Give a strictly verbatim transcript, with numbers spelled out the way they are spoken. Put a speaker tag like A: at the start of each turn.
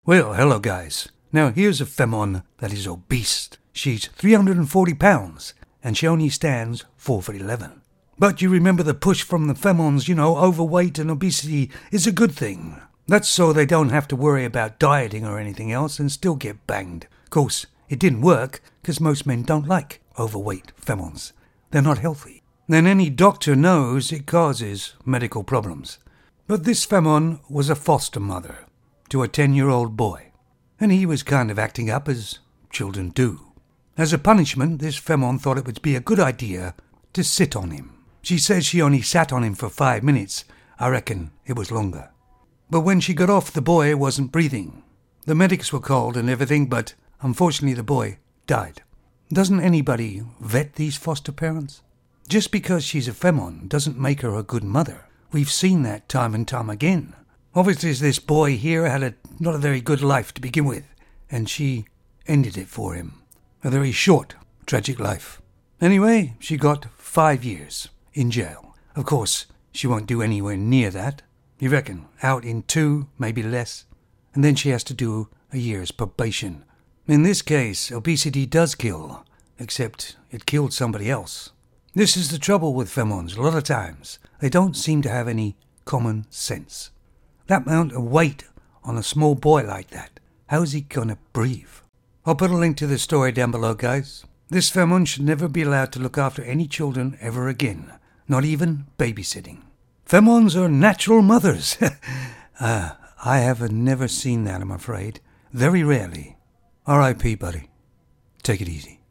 A: Well, hello guys. Now here's a femon that is obese. She's three hundred forty pounds, and she only stands four foot eleven. But you remember the push from the femons, you know, overweight and obesity is a good thing. That's so they don't have to worry about dieting or anything else and still get banged. Of course, it didn't work, because most men don't like overweight femons. They're not healthy. Then any doctor knows it causes medical problems. But this femon was a foster mother to a ten-year-old boy, and he was kind of acting up as children do. As a punishment, this femon thought it would be a good idea to sit on him. She says she only sat on him for five minutes. I reckon it was longer. But when she got off, the boy wasn't breathing. The medics were called and everything, but unfortunately the boy died. Doesn't anybody vet these foster parents? Just because she's a femon doesn't make her a good mother. We've seen that time and time again. Obviously this boy here had a not a very good life to begin with, and she ended it for him. A very short, tragic life. Anyway, she got five years in jail. Of course, she won't do anywhere near that. You reckon, out in two, maybe less, and then she has to do a year's probation. In this case, obesity does kill, except it killed somebody else. This is the trouble with femons a lot of times. They don't seem to have any common sense. That amount of weight on a small boy like that, how's he gonna breathe? I'll put a link to the story down below, guys. This femon should never be allowed to look after any children ever again, not even babysitting. Femons are natural mothers. uh, I have never seen that, I'm afraid. Very rarely. R I P, buddy. Take it easy.